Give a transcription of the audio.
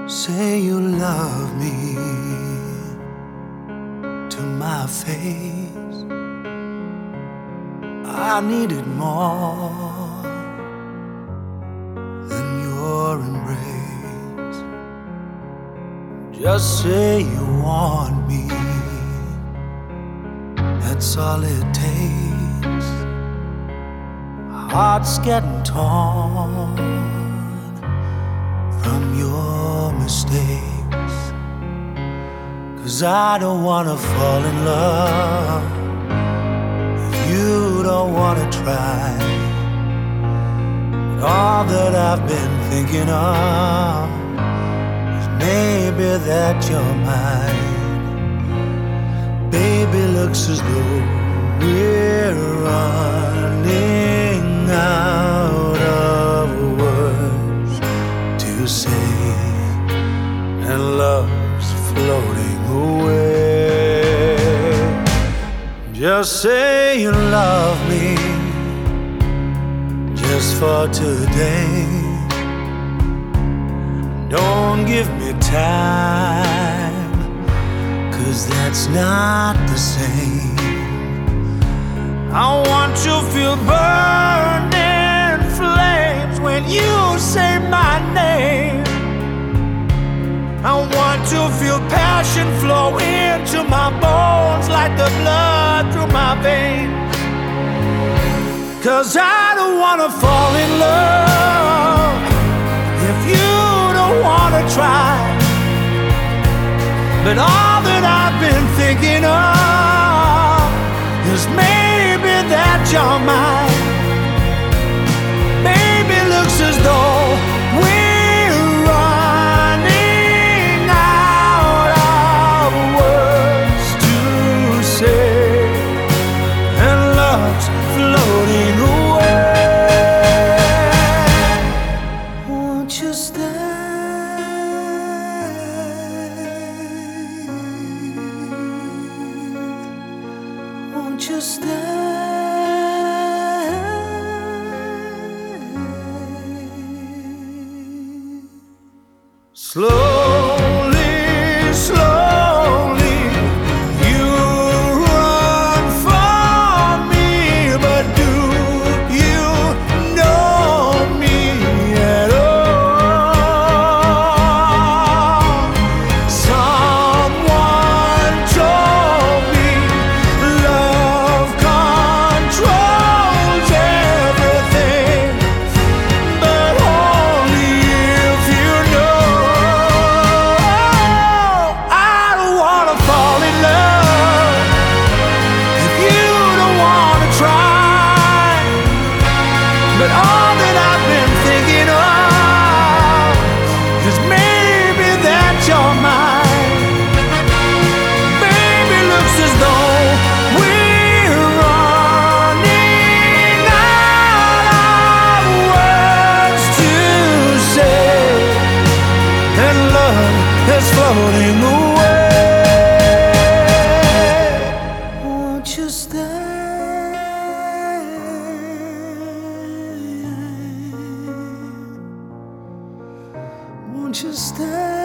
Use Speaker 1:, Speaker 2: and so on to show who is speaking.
Speaker 1: Say you love me to my face. I need it more than your embrace. Just say you want me, that's all it takes. Heart's getting torn from your mistakes, 'cause I don't wanna fall in love if you don't wanna try. But all that I've been thinking of is maybe that you're mine. Baby, looks as though we're running out of words to say, and love's floating away. Just say you love me, just for today. Don't give me time, 'cause that's not the same. I want to feel burning flames when you say my name. I want to feel passion flow into my bones like the blood through my veins. 'Cause I don't wanna fall in love if you don't wanna try. But all that I've been thinking of is maybe that you're mine. Baby, looks as though we're running out of words to say, and love's floating away. Won't you stay? Won't you stay? Slowly, slowly, you run from me, but do you know me at all? Someone told me love controls everything, but only if you know. I don't wanna fall in love if you don't wanna try. But all that I've been thinking of is maybe that you're mine. Baby, looks as though we're running out of words to say, and love is floating away. Won't you stay? Won't you stay?